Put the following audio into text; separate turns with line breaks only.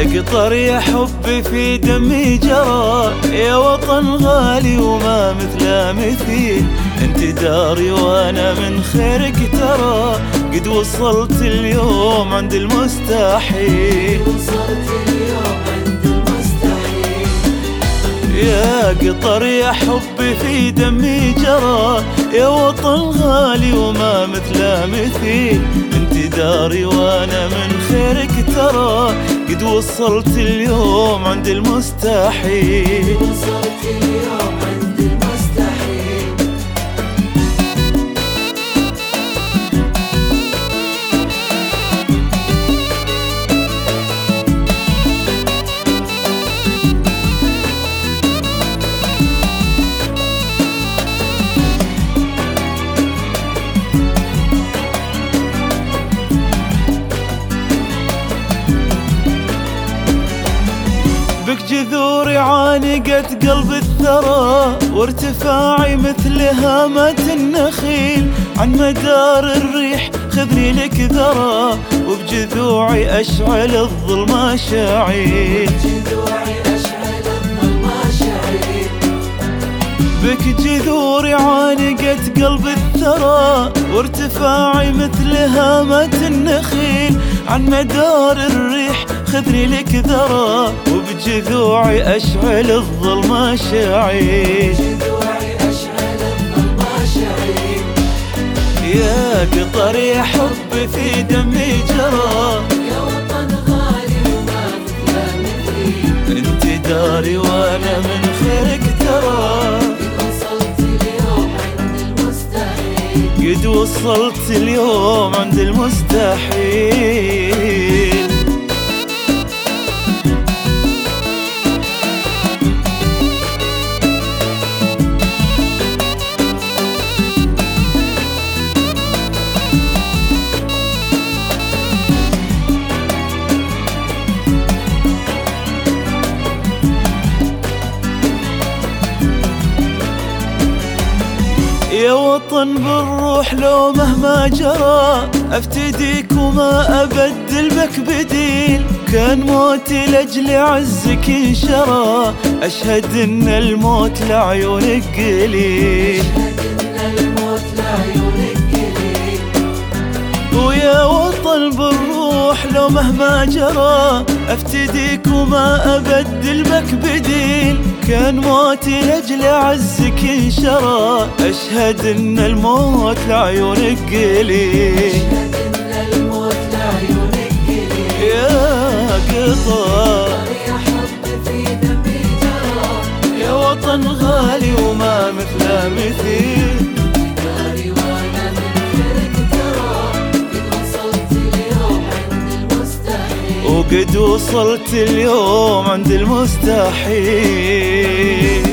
قطر يا حبي في دمي جرى، يا وطن غالي وما مثله مثيل. انت داري وانا من خيرك ترى، قد وصلت اليوم عند المستحيل. يا قطر يا حبي في دمي جرى، يا وطن غالي وما مثله مثيل. انت داري وانا من خيرك ترى، قد وصلت اليوم عند المستحيل. بك جذوري عانقت قلب الثرى، وارتفاعي مثل هامة النخيل. عن مدار الريح خذني لك ذرى، وبجذوعي أشعل الظلمة شعيل. بك جذوري عانقت قلب الثرى، وارتفاعي مثل هامة النخيل. عن مدار الريح خذني لك ذرى، وبجذوعي أشعل الظلمة شعيل. يا قطر يا حبي في دمي جرى،
يا وطن غالي وما مثله مثيل.
انت داري وانا من خيرك ترى، قد وصلت اليوم عند المستحيل. يا وطن بالروح لو مهما جرى، افتديك وما ابدل بك بديل. كان موتي لاجل عزك انشرى، اشهد ان الموت لعيونك قليل. ويا وطن بالروح لو مهما جرى، افتديك وما ابدل بك بديل. كان موتي لاجل عزك انشرى، اشهد ان الموت لعيونك قليل. يا قطر
يا حبي في دمي جرى،
يا وطن غالي وما مثله مثيل.
داري وانا من خيرك ترى، قد وصلت اليوم عند المستحيل.
وقد وصلت اليوم عند المستحيل.